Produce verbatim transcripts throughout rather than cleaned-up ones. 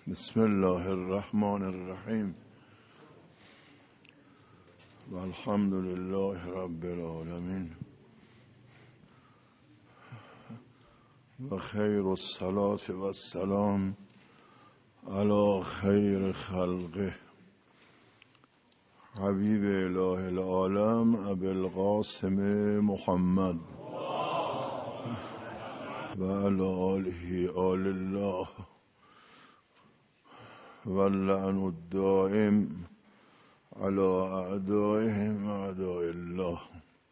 بسم الله الرحمن الرحیم والحمد لله رب العالمین و خیر الصلاة و السلام علی خیر خلقه حبیب اله العالم ابی القاسم محمد و علی آله آل الله واللعن الدائم على اعدائهم اعداء الله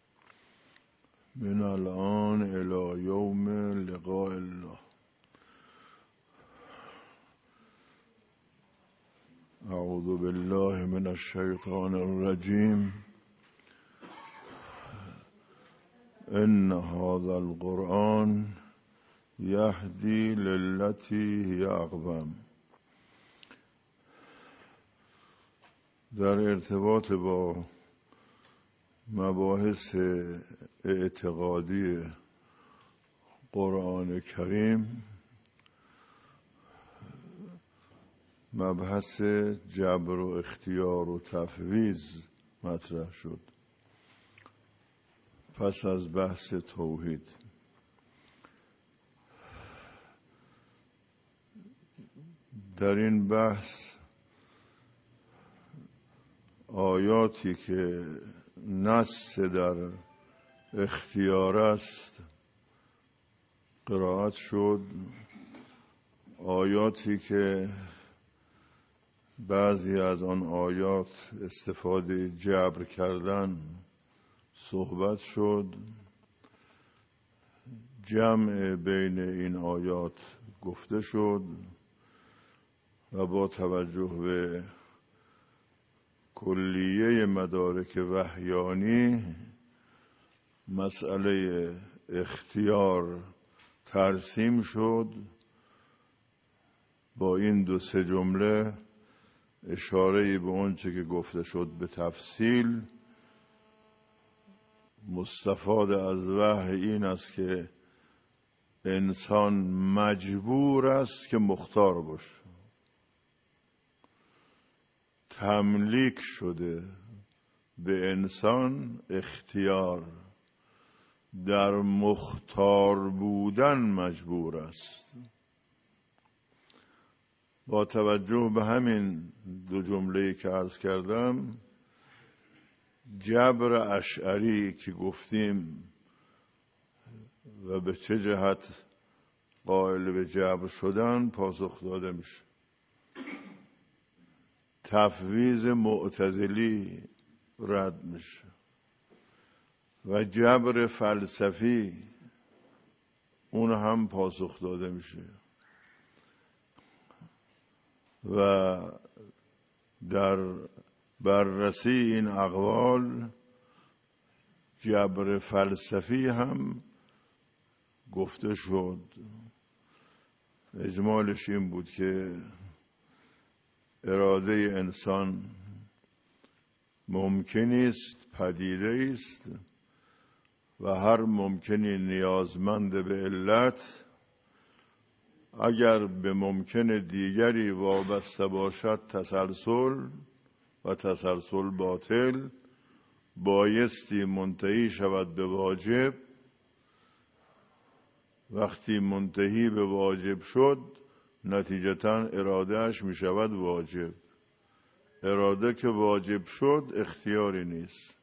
من الان الى یوم لقاء الله. اعوذ بالله من الشیطان الرجیم. ان هذا القرآن یهدی للتی هی اقوم. در ارتباط با مباحث اعتقادی قرآن کریم مبحث جبر و اختیار و تفویض مطرح شد پس از بحث توحید. در این بحث آیاتی که نص در اختیار است قرائت شد، آیاتی که بعضی از آن آیات استفاده جبر کردن صحبت شد، جمع بین این آیات گفته شد و با توجه به کلیه مدارک وحیانی مسئله اختیار ترسیم شد. با این دو سه جمله اشاره به اونچه که گفته شد به تفصیل. مستفاد از وحی این است که انسان مجبور است که مختار باشه، تملیک شده به انسان اختیار، در مختار بودن مجبور است. با توجه به همین دو جمله‌ای که عرض کردم، جبر اشعری که گفتیم و به چه جهت قائل به جبر شدن پاسخ داده میشه. تفویض معتزلی رد میشه و جبر فلسفی اون هم پاسخ داده میشه و در بررسی این اقوال جبر فلسفی هم گفته شد. اجمالش این بود که اراده انسان ممکنی است، پدیده است و هر ممکنی نیازمند به علت. اگر به ممکن دیگری وابسته باشد تسلسل و تسلسل باطل، بایستی منتهی شود به واجب. وقتی منتهی به واجب شد نتیجتاً ارادهش می شود واجب. اراده که واجب شد اختیاری نیست.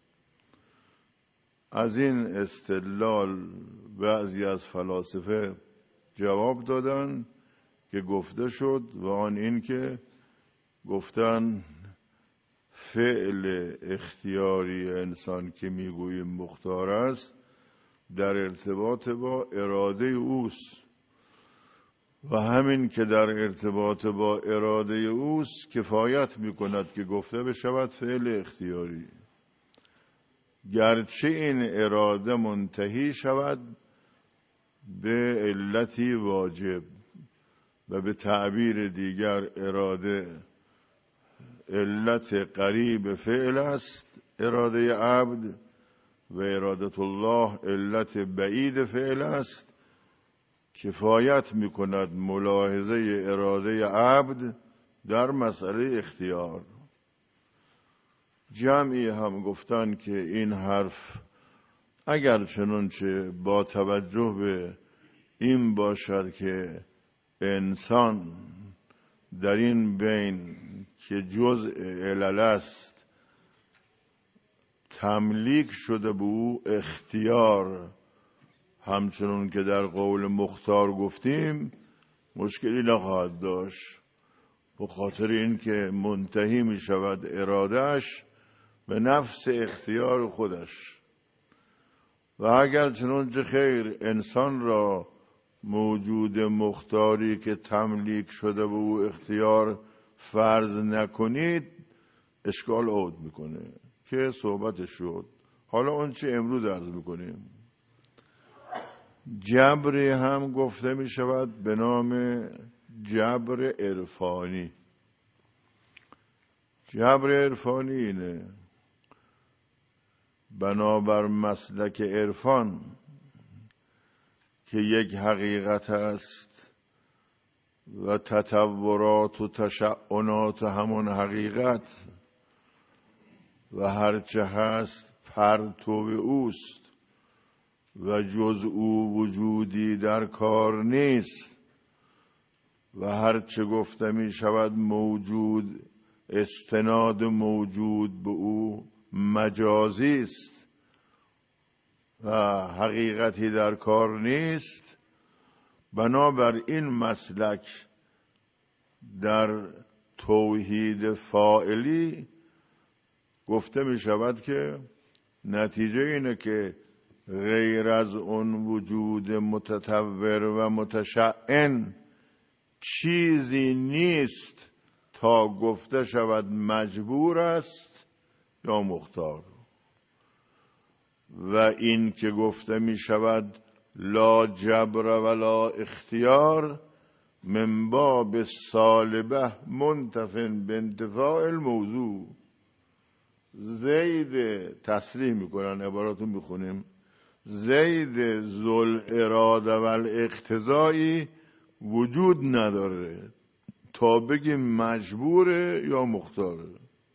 از این استدلال بعضی از فلاسفه جواب دادن که گفته شد و آن این که گفتن فعل اختیاری انسان که میگوییم مختار است در ارتباط با اراده اوست و همین که در ارتباط با اراده اوست کفایت میکند که گفته بشود فعل اختیاری، گرچه این اراده منتهی شود به علتی واجب و به تعبیر دیگر اراده علت قریب فعل است اراده عبد و اراده الله علت بعید فعل است. کفایت میکند ملاحظه اراده عبد در مسئله اختیار. جمعی هم گفتن که این حرف اگر چنانچه با توجه به این باشد که انسان در این بین که جزء علل است تملیک شده به او اختیار، همچنون که در قول مختار گفتیم، مشکلی نخواهد داشت، به خاطر این که منتهی می شود ارادهش به نفس اختیار خودش. و اگر چنانچه خیر انسان را موجود مختاری که تملیک شده به او اختیار فرض نکنید، اشکال عود میکنه که صحبت شد. حالا اون چه امروز عرض میکنیم. جبری هم گفته می شود به نام جبر عرفانی. جبر عرفانی اینه: بنابر مسلک عرفان که یک حقیقت است و تطورات و تشعنات همون حقیقت و هرچه هست پرتو اوست و جز او وجودی در کار نیست و هرچه گفته می شود موجود استناد موجود به او مجازی است و حقیقتی در کار نیست. بنابر این مسلک در توحید فاعلی گفته می شود که نتیجه اینه که غیر از اون وجود متطور و متشعن چیزی نیست تا گفته شود مجبور است یا مختار. و این که گفته می شود لا جبر ولا اختیار من باب سالبه منتفن به انتفاع الموضوع. زید تصریح میکنن، عباراتو میخونیم: زید ذل اراده و الاقتضایی وجود نداره تا بگیم مجبوره یا مختاره.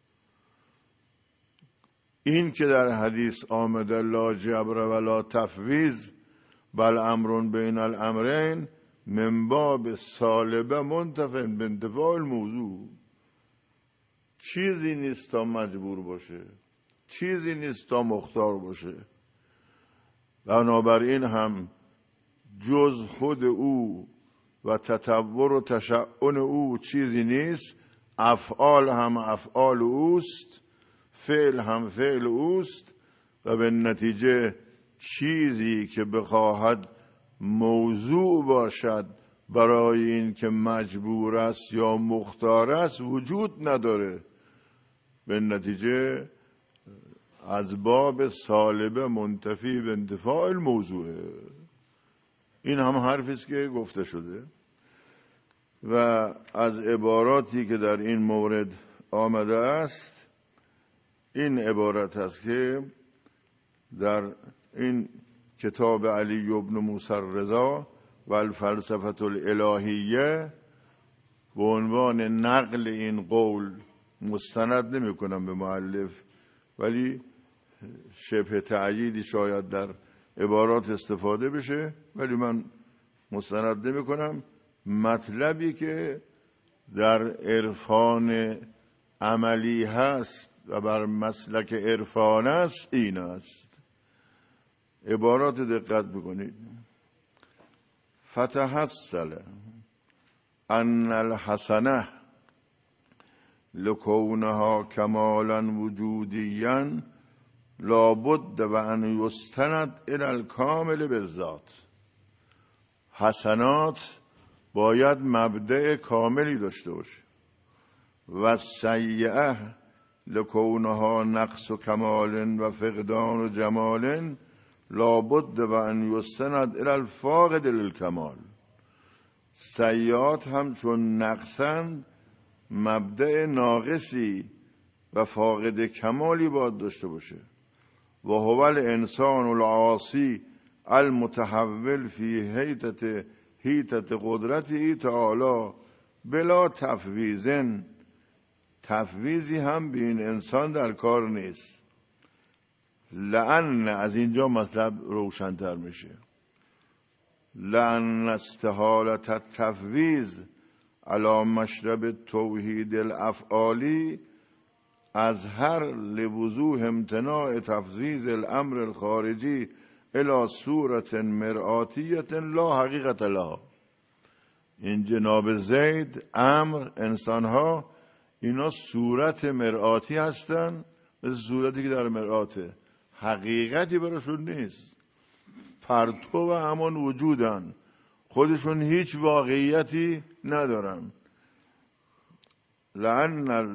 این که در حدیث آمده لا جبر ولا تفویض بل امر بین الامرین من باب سالبه منتفن به انتفاع الموضوع، چیزی نیست تا مجبور باشه، چیزی نیست تا مختار باشه. بنابراین هم جز خود او و تطور و تشعن او چیزی نیست. افعال هم افعال اوست، فعل هم فعل اوست و به نتیجه چیزی که بخواهد موضوع باشد برای این که مجبور است یا مختار است وجود نداره. به نتیجه از باب سالبه منتفی به انتفاع الموضوع. این هم حرفی است که گفته شده و از عباراتی که در این مورد آمده است این عبارت است که در این کتاب علی ابن موسی الرضا و الفلسفه الالهیه به عنوان نقل این قول مستند نمی کنم به مؤلف، ولی شبه تأییدی شاید در عبارات استفاده بشه، ولی من مستند نمی کنم. مطلبی که در عرفان عملی هست و بر مسلک عرفان است این است. عبارات دقت بکنید: فتحصل ان الحسنه لکونها کمالا وجودیا لابد و ان یستند الی الکامل بالذات. حسنات باید مبدأ کاملی داشته باشه و سیئه لکونها نقص و کمال و فقدان و جمال لابد و ان یستند الی الفاقد للکمال. سیئات هم چون نقصند مبدأ ناقصی و فاقد کمالی باید داشته باشه. و هو الانسان العاصی المتحول فی حیطت حیطت قدرتی تعالی بلا تفویضن، تفویضی هم به این انسان در کار نیست. لأن از اینجا مطلب روشن‌تر میشه. لأن استحالت التفویض علی مشرب توحید الافعالی از هر لوضوح امتناع تفویض الامر الخارجی الى صورت مرآتیت لا حقیقت لها. این جناب زید، امر، انسانها اینا صورت مرآتی هستن، مثل صورتی که در مرآته، حقیقتی براشون نیست، پرتو و همان وجودن، خودشون هیچ واقعیتی ندارن. لأن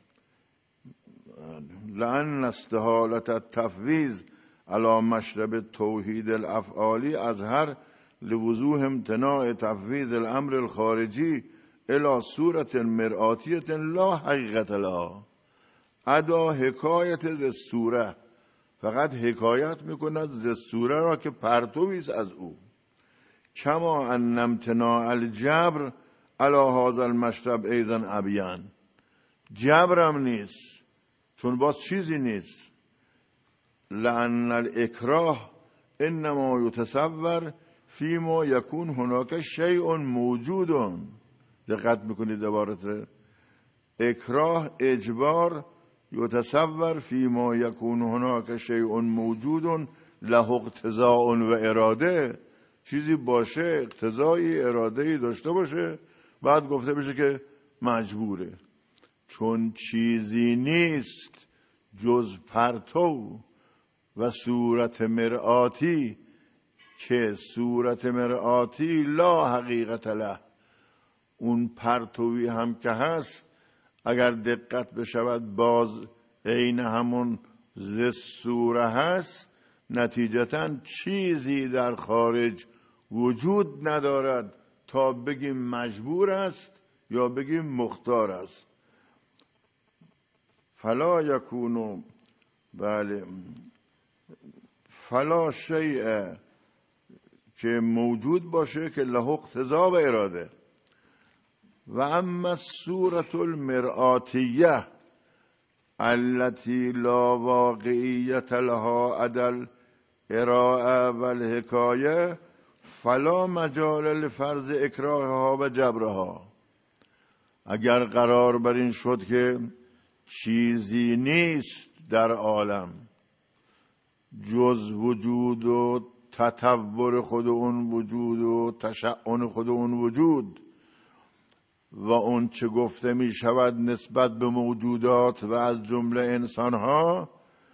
لأن استحالت التفویض علی مشرب توحید الافعالی از هر لوضوح امتناع تفویض الامر الخارجی الى صورت مرآتیت لا حقیقت لها. ادا حکایت ز صوره، فقط حکایت میکند ز صوره را که پرتویست از او. کما ان امتناع الجبر علی هذا المشرب ایضا ابین، جبرم نیست چون باز چیزی نیست. لأن الاکراه انما یتصور فیما یکون هناک شیء موجود. دقت میکنید عبارت اکراه، اجبار، یتصور فیما یکون هناک شیء موجود له اقتضاء و اراده، چیزی باشه، اقتضایی، اراده‌ای داشته باشه، بعد گفته بشه که مجبوره. چون چیزی نیست جز پرتو و صورت مرآتی، که صورت مرآتی لا حقیقت له، اون پرتوی هم که هست اگر دقت بشود باز عین همون ز صوره هست، نتیجتاً چیزی در خارج وجود ندارد تا بگیم مجبور است یا بگیم مختار است. فلا یکونو، بله، فلا شیء که موجود باشه که له اقتضا و اراده. و اما صورت المرآتیه التي لا واقعیت لها عدل ارائه و الحکایه فلا مجال لفرض اکراهها و جبرها. اگر قرار بر این شد که چیزی نیست در عالم جز وجود و تطور خود اون وجود و تشعن خود اون وجود و اون چه گفته می شود نسبت به موجودات و از جمله انسان ها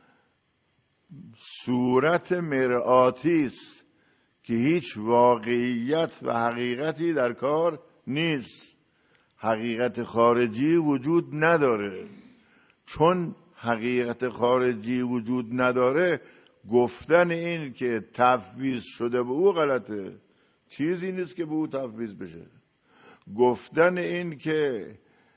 صورت مرآتی است که هیچ واقعیت و حقیقتی در کار نیست، حقیقت خارجی وجود نداره. چون حقیقت خارجی وجود نداره، گفتن این که تفویض شده به او غلطه، چیزی نیست که به او تفویض بشه. گفتن این که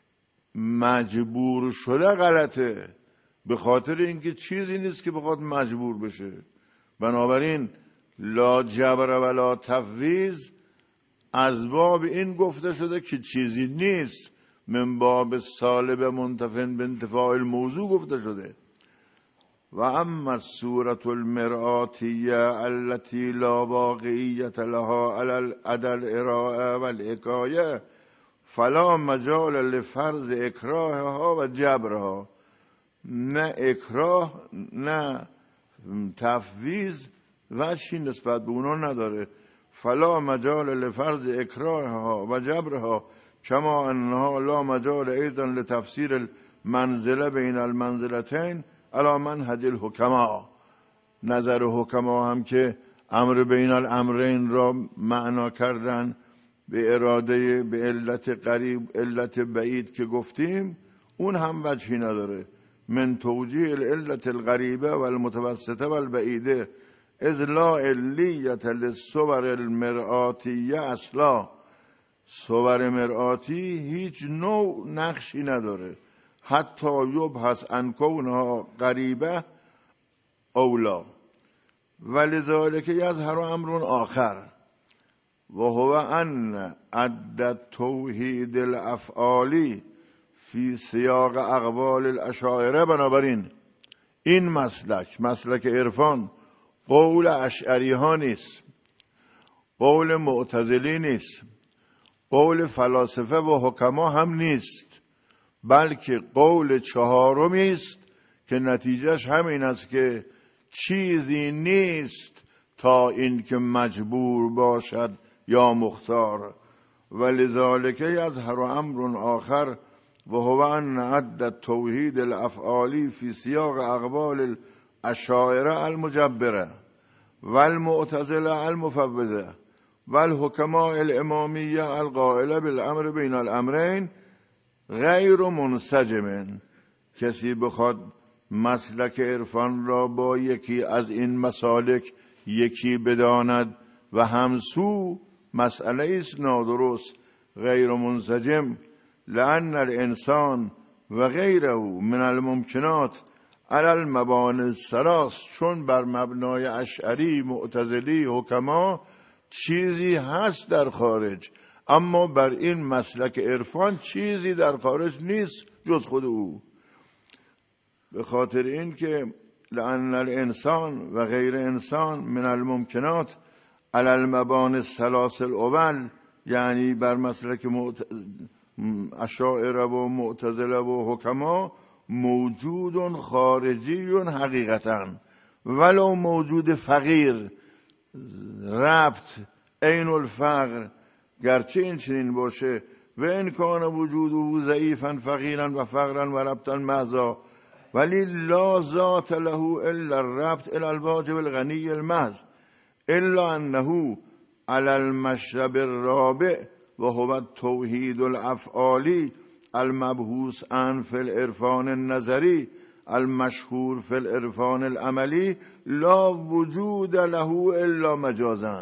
مجبور شده غلطه، به خاطر اینکه چیزی نیست که بخواد مجبور بشه. بنابراین لا جبر ولا تفویض از باب این گفته شده که چیزی نیست، من باب سالب منتفن به انتفاع الموضوع گفته شده. و اما الصورت المرآتیه التي لا واقعیت لها علی عدل ارائه و الحکایه فلا مجال لفرض اکراهها و جبرها. نه اکراه نه تفویض وجهی نسبت به اونا نداره. فلا مجال لفرض اکراهها و جبرها کما انها لا مجال ایضا لتفسیر المنزله بین المنزلتین علی منهج الحکما. نظر حکما هم که امر بین الامرین را معنا کردن به اراده به علت قریب علت بعید که گفتیم، اون هم وجهی نداره. من توجیه العلت القریبه و المتوسطه و البعیده اذ لا علیت للصور المرآتیه اصلا. صور مرآتی هیچ نوع نقشی نداره، حتی یبحث عن کونها قریبه اولا ولذالک یظهر امر آخر. و هو ان عد توحید الافعالی فی سیاق اقوال الاشاعره. بنابراین این مسلک، مسلک عرفان، قول اشعری ها نیست، قول معتزلی نیست، قول فلاسفه و حکما هم نیست، بلکه قول چهارمی است که نتیجهش همین است که چیزی نیست تا این که مجبور باشد یا مختار. ولذالک یظهر امر آخر و هو ان عد توحید الافعالی فی سیاق اقوال الاشاعره المجبره والمعتزله المفوضه والحکماء الامامیه القائله بالامر بین الامرین غیر منسجم. کسی بخواد مسلک عرفان را با یکی از این مسالک یکی بداند و همسو، مسئله است نادرست، غیر منسجم، لأن الانسان و غیره من الممکنات علی المبانی الثلاث، چون بر مبنای اشعری، معتزلی، حکما چیزی هست در خارج، اما بر این مسلک عرفان چیزی در خارج نیست جز خود او. به خاطر این که لأن الانسان و غیر انسان من الممکنات علی المبانی الثلاث الاول، یعنی بر مسلک معت... اشاعره و معتزله و حکما موجود خارجی حقیقتا، ولو موجود فقیر، ربط عین الفقر، گرچه این چنین باشه، و این کان وجوده ضعیفا فقیرا و فقرا و ربطا محضا، ولی لا ذات له الا الربط الى الواجب الغنی المحض، الا انه على المشرب الرابع و هو توحید الافعالی المبحوث عن فی العرفان النظری المشهور فی العرفان العملی لا وجود له الا مجازا.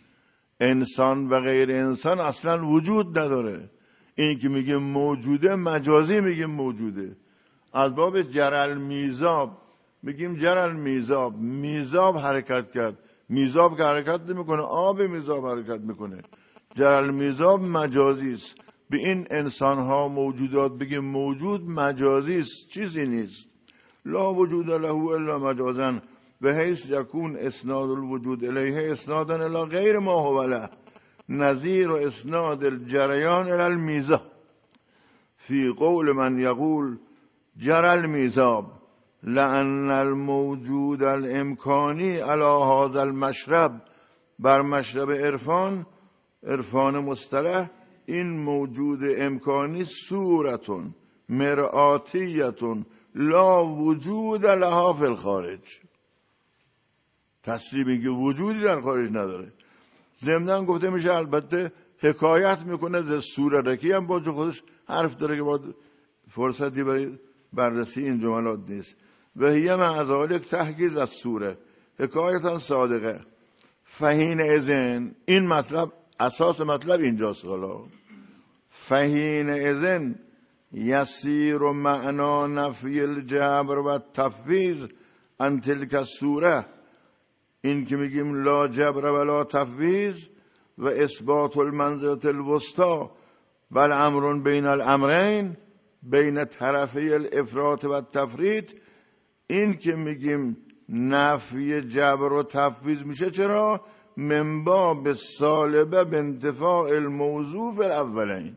انسان و غیر انسان اصلا وجود نداره. این که میگه موجوده مجازی میگه موجوده. از باب جرل میزاب میگیم جرل میزاب، میزاب حرکت کرد، میزاب که حرکت نمیکنه، آب میزاب حرکت میکنه. جرل میزاب مجازی است. به این انسان ها موجودات بگیم موجود مجازی است، چیزی نیست. لا وجود له الا مجازا به حیث یکون اسناد الوجود الیه اسنادا الی غیر ما هو له، نظیر و اسناد الجریان الی المیزاب فی قول من یقول جرى المیزاب لأن الموجود الامکانی علی هذا المشرب، بر مشرب عرفان، عرفان مصطلح، این موجود امکانی صورتون مرآتیتون لا وجود لها فی الخارج. تصریح میگه وجودی در خارج نداره. ضمناً گفته میشه البته حکایت میکنه ز صورتکی هم با خودش حرف داره که باید فرصتی برای بررسی این جملات نیست. و هیه مع ذالک تحگیز از سوره حکایتا صادقه فهین ازن. این مطلب اساس مطلب اینجاست. حالا فهین ازن یسیر و معنا نفی الجبر و تفویض عن تلک السوره. این که میگیم لا جبر ولا تفویض و اثبات المنزلة الوسطى بل امر بین الامرین، بین طرفی الافراط و تفرید، این که میگیم نفی جبر و تفویض میشه. چرا؟ من باب سالبه به انتفاع الموضوع فی الاولین.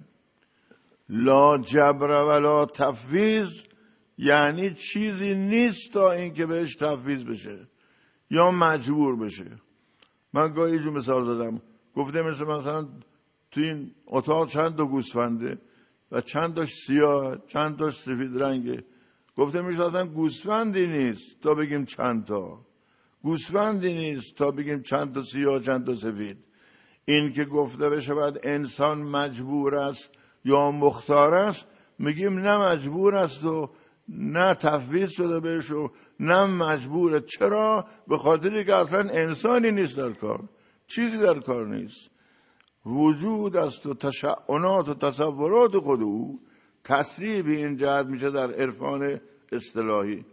لا جبر ولا تفویض یعنی چیزی نیست تا این که بهش تفویض بشه یا مجبور بشه. من گاهی جو مثال دادم، گفته مثل مثلا تو این اتاق چند تا گوسفنده و چند تاش سیاه، چند تاش سفید رنگه. گفته میشه اصلا گوسفندی نیست تا بگیم چند تا، گوسفندی نیست تا بگیم چند تا سیاه چند تا سفید. این که گفته بشه بعد انسان مجبور است یا مختار است، میگیم نه مجبور است و نه تفویض شده بهش و نه مجبوره. چرا؟ به خاطری که اصلا انسانی نیست در کار، چیزی در کار نیست، وجود است و تشعنات و تصورات خود او. تصریح به این جهت میشه در عرفان اصطلاحی.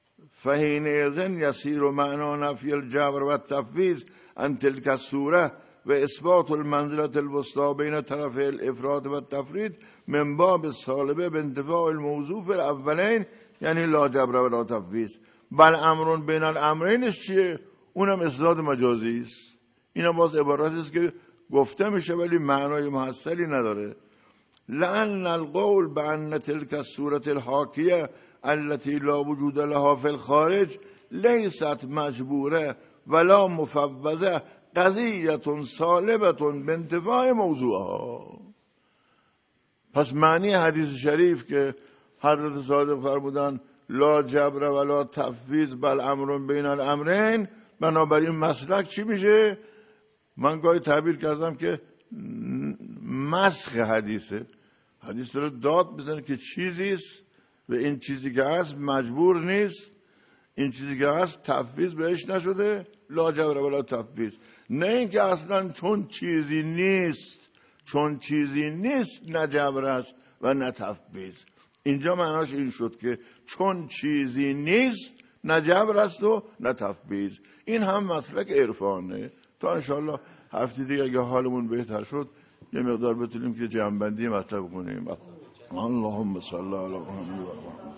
فحینئذ یسیر و معنا نفی الجبر و تفویض عن تلک الصوره و اثبات المنزلة الوسطى بین طرف الافراد و التفرید من باب سالبه به انتفاع الموضوع فی الاولین، یعنی لا جبر و لا تفویض. بل امرون بین الامرینش چیه؟ اونم اسناد مجازی است. اینا باز عبارتی است که گفته میشه ولی معنای محصلی نداره. لأن القول بأن تلك الصورة الحاکیه التي لا وجود لها في الخارج لیست مجبوره ولا مفوضه قضیه سالبه بانتفاع موضوعها. پس معنی حدیث شریف که حضرت صادق فرمودن لا جبر ولا تفویض بل امر بین الامرین، بنابراین مسلک چی میشه؟ من گاهی تعبیر کردم که مسخ حدیثه. حدیث داره داد بزنه که چیزیست و این چیزی که هست مجبور نیست، این چیزی که هست تفویض بهش نشده، لا جبر ولا تفویض. نه اینکه اصلا چون چیزی نیست، چون چیزی نیست نه جبر است و نه تفویض. اینجا معناش این شد که چون چیزی نیست نه جبر است و نه تفویض. این هم مسلک عرفانه. تا انشاءالله هفته دیگه اگه حالمون بهتر شد یه مقدار بتونیم که جمع‌بندی مطلب کنیم. اللهم صل علی محمد.